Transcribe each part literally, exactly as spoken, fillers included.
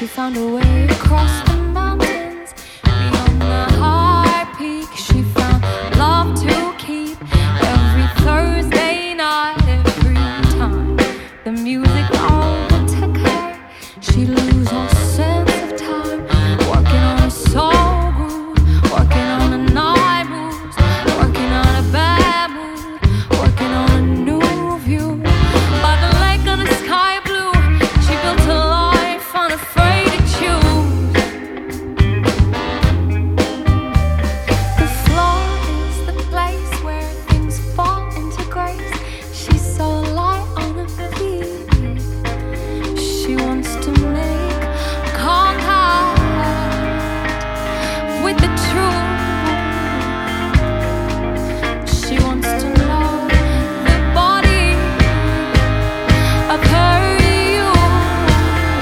She found a way across the mountains, beyond the high peak. She found love to keep every Thursday night. Every time the music overtook her, she lose all sense of time, working on a soul groove, working on a night moves, working on a bad mood, working on a new view. By the lake on the sky blue, she built a life unafraid to choose. The floor is the place where things fall into grace. She's so light on her feet. She wants to make contact with the truth. She wants to know the body of her youth.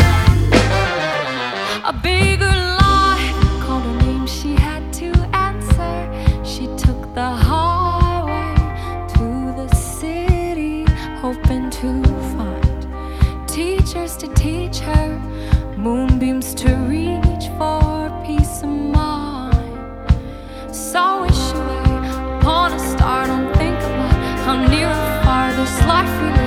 A bigger lie called her name, she had to answer. She took the highway to the city, hoping to find teachers to teach her, moonbeams to reach for peace of mind. So wish away upon a star, don't think about how near or far this life really